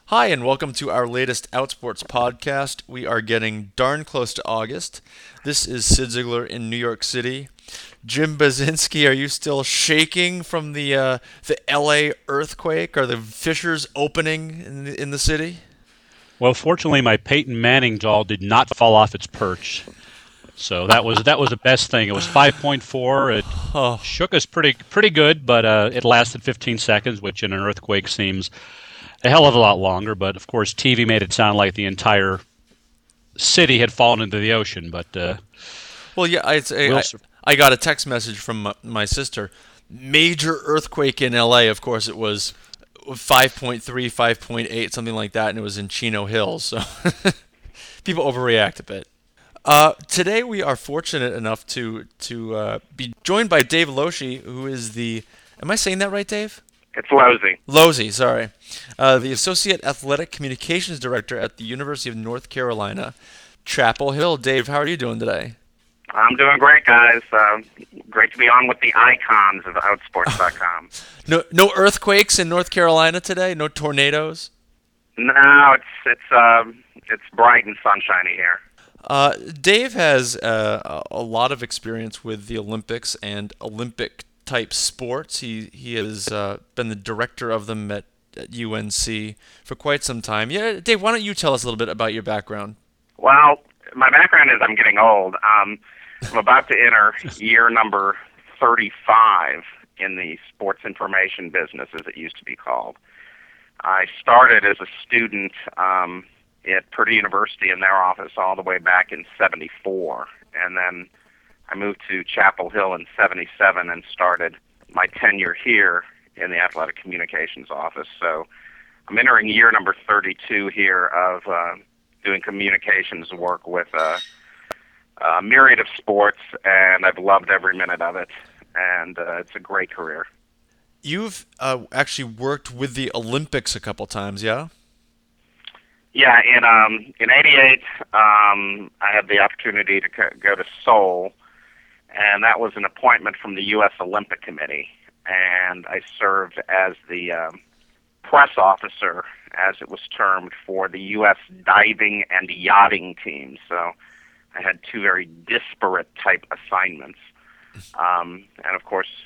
Hi, and welcome to our latest Outsports podcast. We are getting darn close to August. This is Sid Ziegler in New York City. Jim Basinski, are you still shaking from the LA earthquake? Are the fissures opening in the city? Well, fortunately, my Peyton Manning doll did not fall off its perch, so that was the best thing. It was 5.4. It Oh, shook us pretty good, but it lasted 15 seconds, which in an earthquake seems a hell of a lot longer. But of course, TV made it sound like the entire city had fallen into the ocean. But well, yeah. we'll I got a text message from my sister. Major earthquake in LA. Of course, it was 5.3, 5.8, something like that, and it was in Chino Hills. So people overreact a bit. Today we are fortunate enough to be joined by Dave Loshi, who is the. Am I saying that right, Dave? It's Lousy. Losey, sorry. The Associate Athletic Communications Director at the University of North Carolina, Chapel Hill. Dave, how are you doing today? I'm doing great, guys. Great to be on with the icons of Outsports.com. No earthquakes in North Carolina today. No tornadoes. No, it's bright and sunshiny here. Dave has a lot of experience with the Olympics and Olympic type sports. He has been the director of them at UNC for quite some time. Yeah, Dave, why don't you tell us a little bit about your background? Well, my background is I'm getting old. I'm about to enter year number 35 in the sports information business, as it used to be called. I started as a student at Purdue University in their office all the way back in '74, and then I moved to Chapel Hill in '77 and started my tenure here in the athletic communications office. So I'm entering year number 32 here of doing communications work with a myriad of sports, and I've loved every minute of it, and it's a great career. You've actually worked with the Olympics a couple times, yeah? Yeah, in '88, I had the opportunity to go to Seoul, and that was an appointment from the U.S. Olympic Committee, and I served as the press officer, as it was termed, for the U.S. diving and yachting team. So I had two very disparate type assignments, and of course,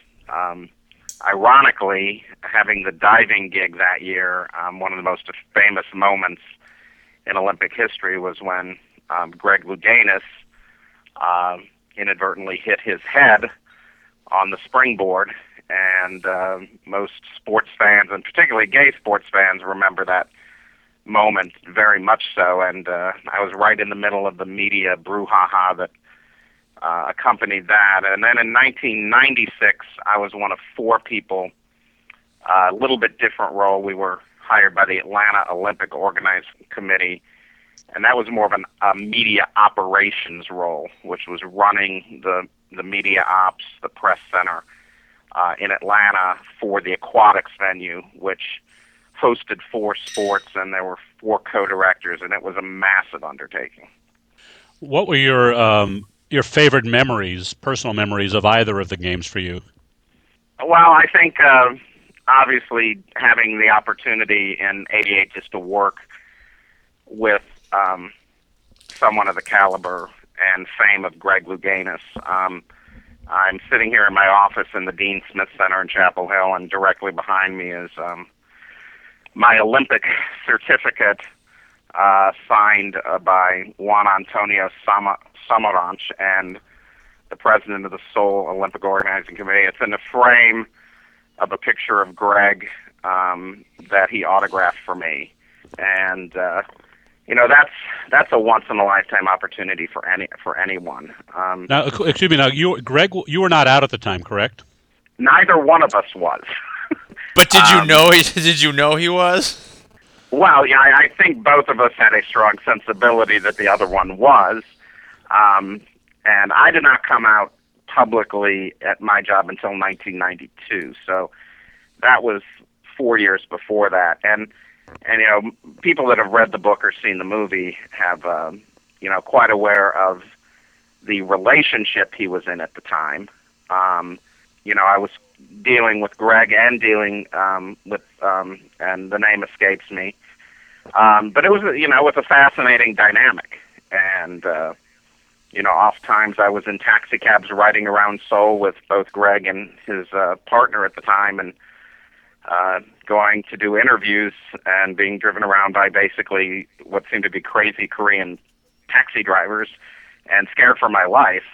ironically, having the diving gig that year, one of the most famous moments in Olympic history was when Greg Louganis inadvertently hit his head on the springboard, and most sports fans, and particularly gay sports fans, remember that moment very much so. And I was right in the middle of the media brouhaha that accompanied that. And then in 1996, I was one of four people, a little bit different role. We were hired by the Atlanta Olympic Organizing Committee, and that was more of a media operations role, which was running the media ops, the press center in Atlanta for the aquatics venue, which hosted four sports, and there were four co-directors, and it was a massive undertaking. what were your favorite memories, personal memories of either of the games for you? Well, I think obviously having the opportunity in '88 just to work with someone of the caliber and fame of Greg Louganis. I'm sitting here in my office in the Dean Smith Center in Chapel Hill, and directly behind me is my Olympic certificate signed by Juan Antonio Samaranch and the president of the Seoul Olympic Organizing Committee. It's in the frame of a picture of Greg that he autographed for me, and that's a once in a lifetime opportunity for anyone. Now, excuse me. Now, Greg, you were not out at the time, correct? Neither one of us was. But did you know did you know he was? Well, yeah, I think both of us had a strong sensibility that the other one was, and I did not come out publicly at my job until 1992. So that was 4 years before that, and people that have read the book or seen the movie have quite aware of the relationship he was in at the time. I was dealing with Greg and dealing with and the name escapes me, But it was, it's a fascinating dynamic. And, oftentimes I was in taxi cabs riding around Seoul with both Greg and his partner at the time, and going to do interviews and being driven around by basically what seemed to be crazy Korean taxi drivers and scared for my life.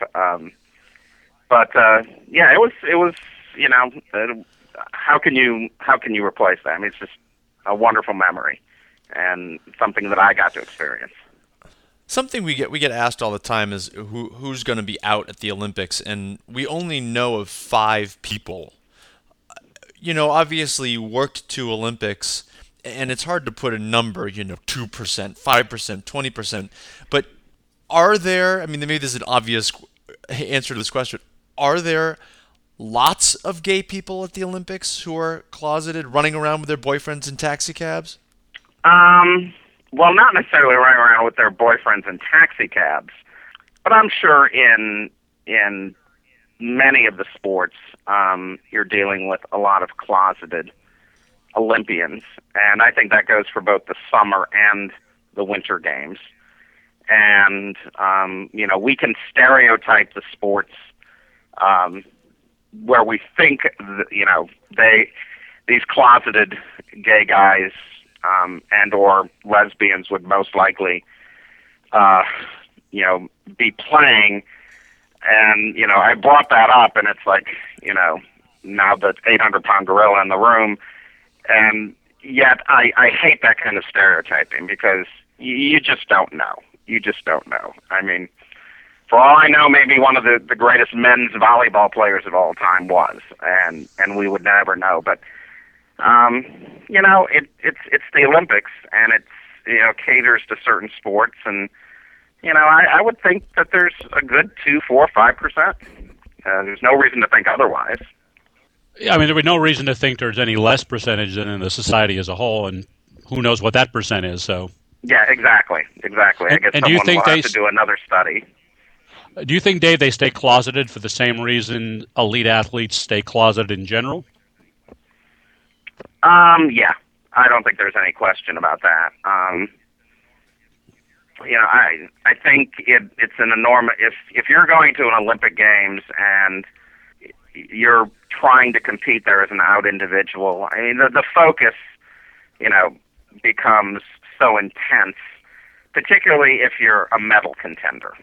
It was, how can you replace that? I mean, it's just a wonderful memory and something that I got to experience. Something we get asked all the time is who's going to be out at the Olympics, and we only know of 5 people. Obviously you worked 2 Olympics, and it's hard to put a number, 2%, 5%, 20%, but are there, I mean, maybe there's an obvious answer to this question, are there lots of gay people at the Olympics who are closeted, running around with their boyfriends in taxi cabs? Well, not necessarily running around with their boyfriends in taxi cabs, but I'm sure in many of the sports, you're dealing with a lot of closeted Olympians, and I think that goes for both the summer and the winter games. And we can stereotype the sports where we think these closeted gay guys and or lesbians would most likely be playing. And I brought that up, and it's like now the 800-pound gorilla in the room, and yet I hate that kind of stereotyping, because you just don't know. You just don't know. I mean, for all I know, maybe one of the greatest men's volleyball players of all time was, and we would never know. But it's the Olympics, and it's caters to certain sports, and I would think that there's a good 2, 4, 5%. There's no reason to think otherwise. Yeah, I mean, there would be no reason to think there's any less percentage than in the society as a whole, and who knows what that percent is. So. Yeah, exactly. I guess and do you someone think will have to do another study. Do you think, Dave, they stay closeted for the same reason elite athletes stay closeted in general? Yeah, I don't think there's any question about that. I think it's an enormous. If you're going to an Olympic Games and you're trying to compete there as an out individual, I mean the focus, becomes so intense, particularly if you're a medal contender.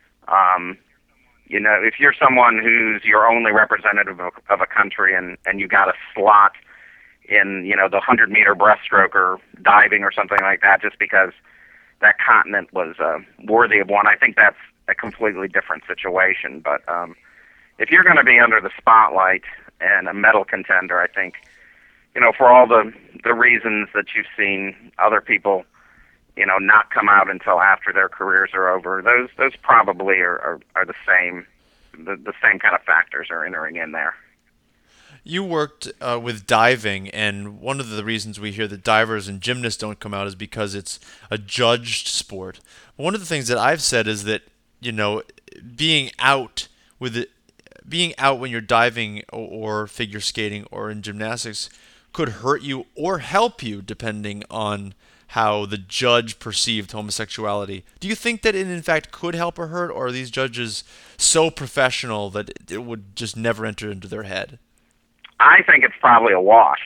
If you're someone who's your only representative of a country, and you got a slot in the 100-meter breaststroke or diving or something like that, just because that continent was worthy of one, I think that's a completely different situation. But if you're going to be under the spotlight and a medal contender, I think, for all the reasons that you've seen other people, not come out until after their careers are over, those probably are the same. The same kind of factors are entering in there. You worked with diving, and one of the reasons we hear that divers and gymnasts don't come out is because it's a judged sport. One of the things that I've said is that being out when you're diving or figure skating or in gymnastics could hurt you or help you depending on how the judge perceived homosexuality. Do you think that it in fact could help or hurt, or are these judges so professional that it would just never enter into their head? I think it's probably a wash.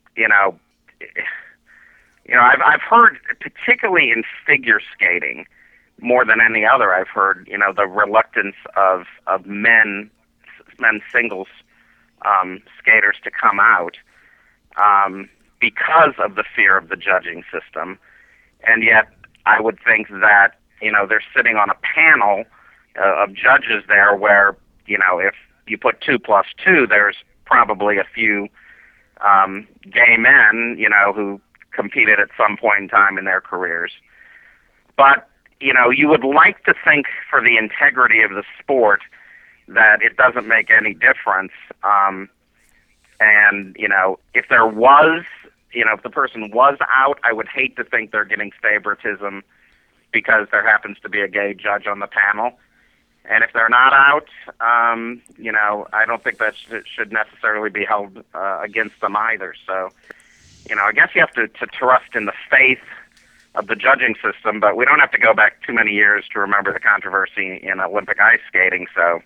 I've heard, particularly in figure skating, more than any other, I've heard, the reluctance of men's singles skaters to come out because of the fear of the judging system. And yet I would think that, they're sitting on a panel of judges there where, if you put 2 plus 2, there's probably a few gay men, who competed at some point in time in their careers. But, you would like to think for the integrity of the sport that it doesn't make any difference. And, if there was, if the person was out, I would hate to think they're getting favoritism because there happens to be a gay judge on the panel. And if they're not out, I don't think that should necessarily be held against them either. So, I guess you have to trust in the faith the judging system, but we don't have to go back too many years to remember the controversy in Olympic ice skating. So,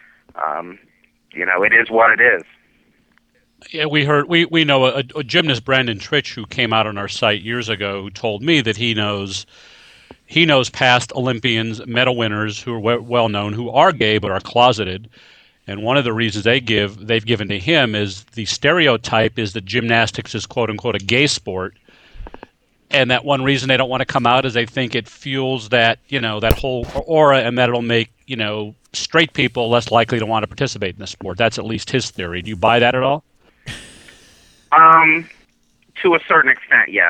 it is what it is. Yeah, we know a gymnast, Brandon Tritch, who came out on our site years ago, who told me that he knows past Olympians, medal winners who are well known, who are gay but are closeted. And one of the reasons they've given to him is the stereotype is that gymnastics is quote unquote a gay sport. And that one reason they don't want to come out is they think it fuels that, that whole aura, and that it'll make, straight people less likely to want to participate in the sport. That's at least his theory. Do you buy that at all? To a certain extent, yes.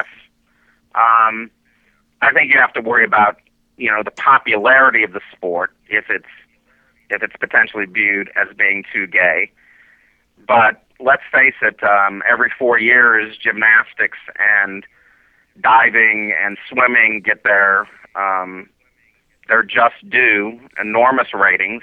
I think you have to worry about, the popularity of the sport if it's potentially viewed as being too gay. But let's face it, every 4 years, gymnastics and diving and swimming get their just due, enormous ratings.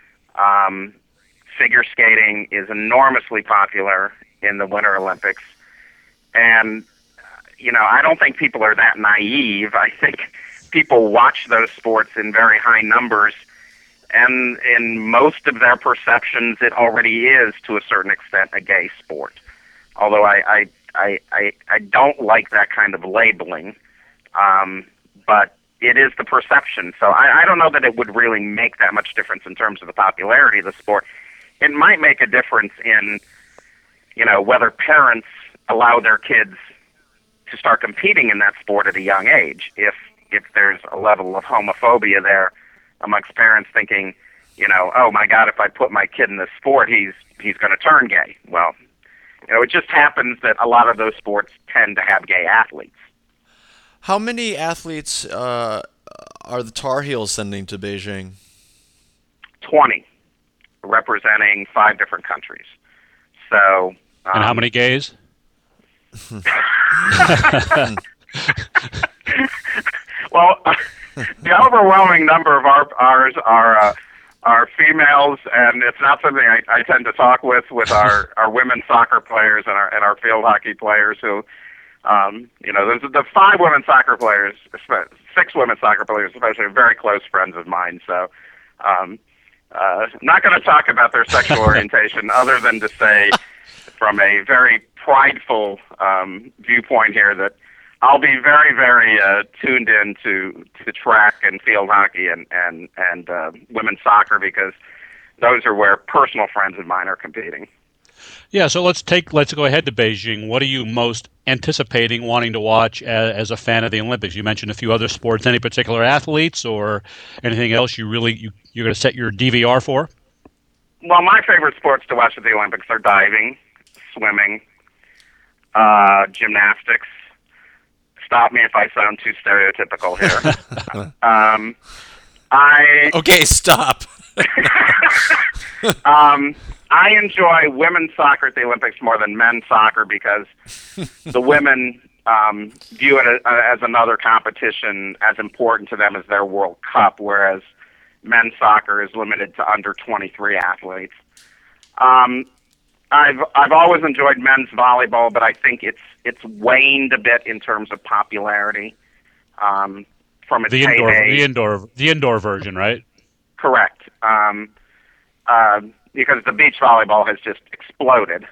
Figure skating is enormously popular in the Winter Olympics. And, I don't think people are that naive. I think people watch those sports in very high numbers, and in most of their perceptions, it already is, to a certain extent, a gay sport. Although I don't like that kind of labeling, but it is the perception. So I don't know that it would really make that much difference in terms of the popularity of the sport. It might make a difference in, whether parents allow their kids to start competing in that sport at a young age. If there's a level of homophobia there amongst parents thinking, oh my God, if I put my kid in this sport, he's going to turn gay. Well, it just happens that a lot of those sports tend to have gay athletes. How many athletes are the Tar Heels sending to Beijing? 20, representing 5 different countries. So. And how many gays? Well, the overwhelming number of ours are females, and it's not something I tend to talk with our women's soccer players and our field hockey players who, there's the 5 women's soccer players, 6 women's soccer players, especially, are very close friends of mine. So, not going to talk about their sexual orientation, other than to say, from a very prideful viewpoint here, that I'll be very, very tuned in to track and field hockey and women's soccer, because those are where personal friends of mine are competing. Yeah, so let's go ahead to Beijing. What are you most anticipating wanting to watch as a fan of the Olympics? You mentioned a few other sports. Any particular athletes or anything else you're going to set your DVR for? Well, my favorite sports to watch at the Olympics are diving, swimming, gymnastics. Stop me if I sound too stereotypical here. Okay, stop. I enjoy women's soccer at the Olympics more than men's soccer, because the women view it as another competition as important to them as their World Cup, whereas men's soccer is limited to under 23 athletes. I've always enjoyed men's volleyball, but I think it's waned a bit in terms of popularity from its heyday. The indoor version, right? Correct. Because the beach volleyball has just exploded.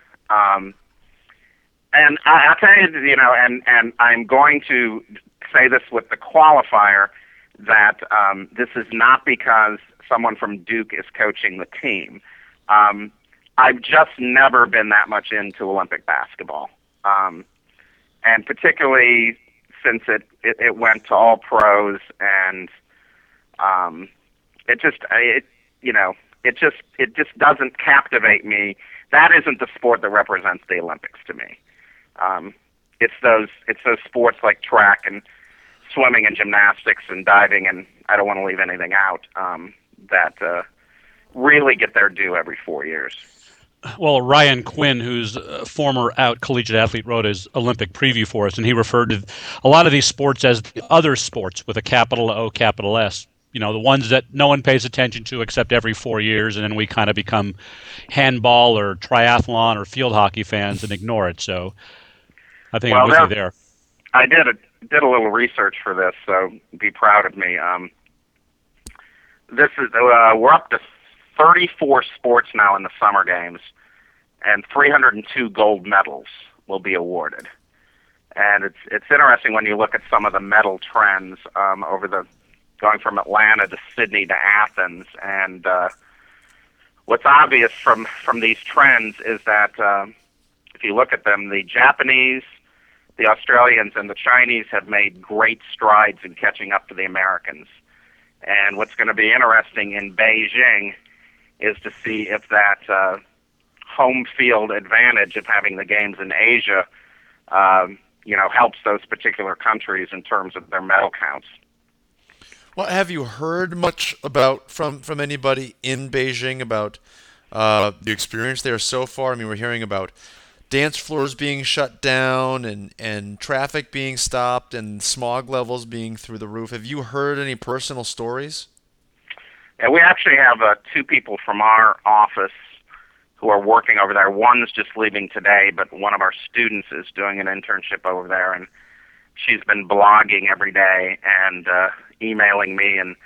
And I'll tell you, and I'm going to say this with the qualifier, that this is not because someone from Duke is coaching the team. I've just never been that much into Olympic basketball. And particularly since it went to all pros, and it just doesn't captivate me. That isn't the sport that represents the Olympics to me. It's those sports like track and swimming and gymnastics and diving, and I don't want to leave anything out, that really get their due every 4 years. Well, Ryan Quinn, who's a former out collegiate athlete, wrote his Olympic preview for us, and he referred to a lot of these sports as the other sports with a capital O, capital S. The ones that no one pays attention to except every 4 years, and then we kind of become handball or triathlon or field hockey fans and ignore it. So I think I'm with you there. I did did a little research for this, so be proud of me. This is we're up to 34 sports now in the Summer Games, and 302 gold medals will be awarded. And it's interesting when you look at some of the medal trends going from Atlanta to Sydney to Athens, and what's obvious from these trends is that if you look at them, the Japanese, the Australians, and the Chinese have made great strides in catching up to the Americans. And what's going to be interesting in Beijing is to see if that home field advantage of having the games in Asia, helps those particular countries in terms of their medal counts. Well, have you heard much about from anybody in Beijing about the experience there so far? I mean, we're hearing about dance floors being shut down and traffic being stopped and smog levels being through the roof. Have you heard any personal stories? Yeah, we actually have two people from our office who are working over there. One's just leaving today, but one of our students is doing an internship over there, and she's been blogging every day and emailing me. And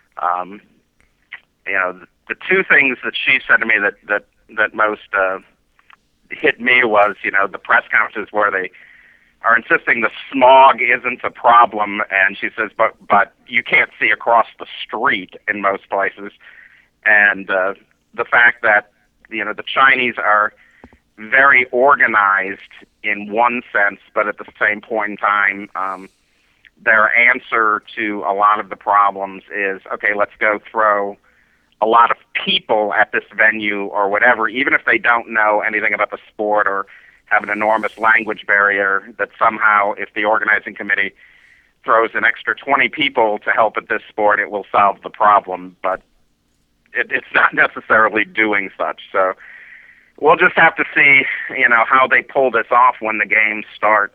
the two things that she said to me that most hit me was, the press conferences where they are insisting the smog isn't a problem, and she says, but you can't see across the street in most places, and the fact that the Chinese are very organized in one sense, but at the same point in time, their answer to a lot of the problems is, okay, let's go throw a lot of people at this venue or whatever, even if they don't know anything about the sport or have an enormous language barrier, that somehow if the organizing committee throws an extra 20 people to help at this sport, it will solve the problem. But it's not necessarily doing such. So we'll just have to see, how they pull this off when the games start.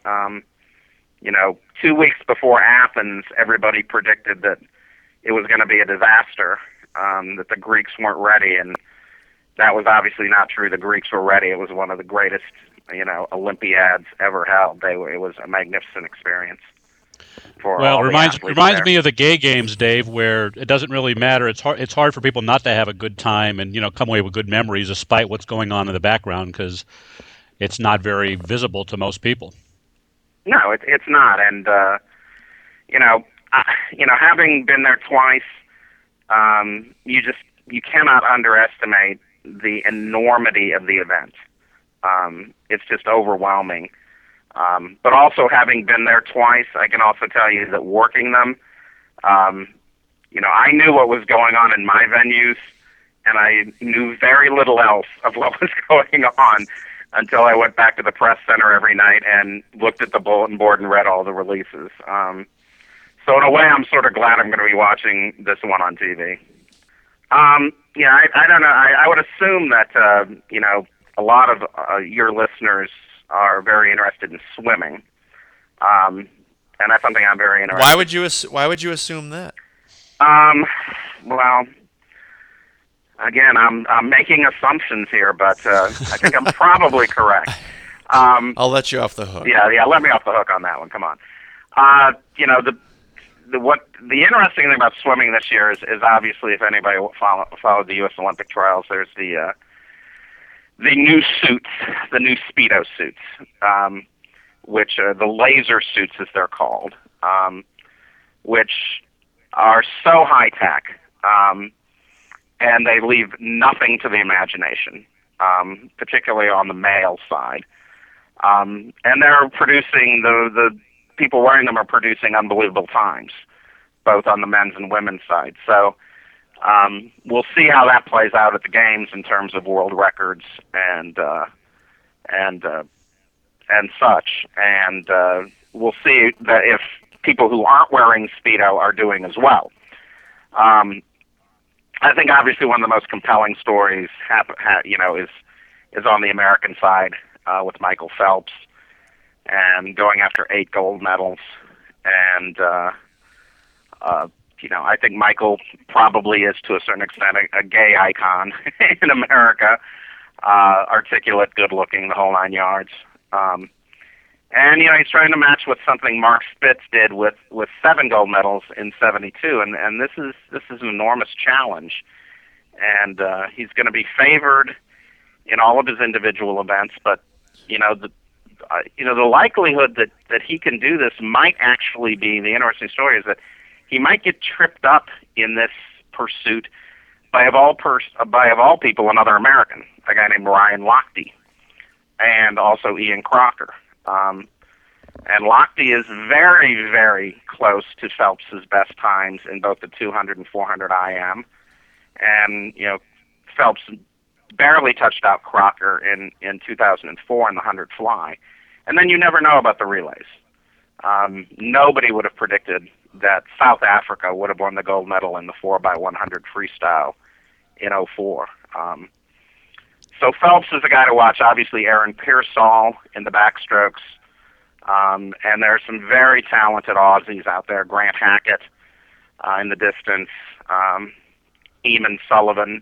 2 weeks before Athens, everybody predicted that it was going to be a disaster, that the Greeks weren't ready, and that was obviously not true. The Greeks were ready. It was one of the greatest, Olympiads ever held. It was a magnificent experience. Well, it reminds me of the gay games, Dave, where it doesn't really matter. It's hard for people not to have a good time and come away with good memories, despite what's going on in the background, because it's not very visible to most people. No, it's not, and having been there twice, you cannot underestimate the enormity of the event. It's just overwhelming. But also having been there twice, I can also tell you that working them, I knew what was going on in my venues, and I knew very little else of what was going on until I went back to the press center every night and looked at the bulletin board and read all the releases. So in a way, I'm sort of glad I'm going to be watching this one on TV. I don't know. I would assume that, a lot of your listeners are very interested in swimming, and that's something I'm very interested in. Why would you assume that? Well, again, I'm making assumptions here, but I think I'm probably correct. I'll let you off the hook. Yeah, let me off the hook on that one. Come on. The interesting thing about swimming this year is obviously, if anybody followed the U.S. Olympic trials, there's the new suits, the new Speedo suits, which are the laser suits, as they're called, which are so high tech, and they leave nothing to the imagination, particularly on the male side. And they're producing the people wearing them are producing unbelievable times, both on the men's and women's side. So we'll see how that plays out at the games in terms of world records and such. And we'll see that if people who aren't wearing Speedo are doing as well. I think obviously one of the most compelling stories, is on the American side with Michael Phelps and going after 8 gold medals. And I think Michael probably is, to a certain extent, a gay icon in America, articulate, good-looking, the whole 9 yards. And And he's trying to match with something Mark Spitz did with 7 gold medals in '72, and this is an enormous challenge. And he's going to be favored in all of his individual events, but the likelihood that he can do this might actually be, the interesting story is that he might get tripped up in this pursuit by of all people, another American, a guy named Ryan Lochte, and also Ian Crocker. And Lochte is very, very close to Phelps's best times in both the 200 and 400 IM. And, Phelps barely touched out Crocker in 2004 in the 100 fly. And then you never know about the relays. Nobody would have predicted that South Africa would have won the gold medal in the 4x100 freestyle in '04. So Phelps is a guy to watch. Obviously, Aaron Pearsall in the backstrokes. And there are some very talented Aussies out there. Grant Hackett in the distance. Eamon Sullivan.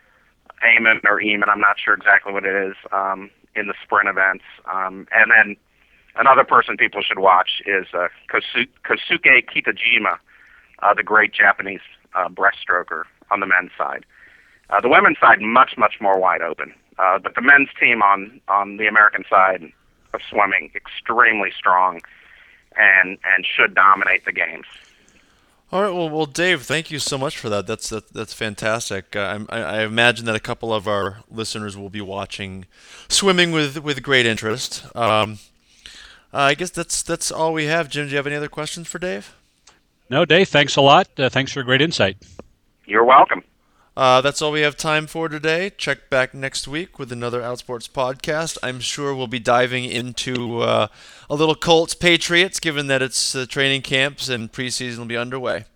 Eamon, I'm not sure exactly what it is, in the sprint events. And then another person people should watch is Kosuke Kitajima, the great Japanese breaststroker on the men's side. The women's side, much, much more wide open. But the men's team on the American side of swimming, extremely strong and should dominate the games. All right, well, Dave, thank you so much for that. That's fantastic. I imagine that a couple of our listeners will be watching swimming with great interest. I guess that's all we have. Jim, do you have any other questions for Dave? No, Dave, thanks a lot. Thanks for a great insight. You're welcome. That's all we have time for today. Check back next week with another Outsports podcast. I'm sure we'll be diving into a little Colts Patriots, given that it's training camps and preseason will be underway.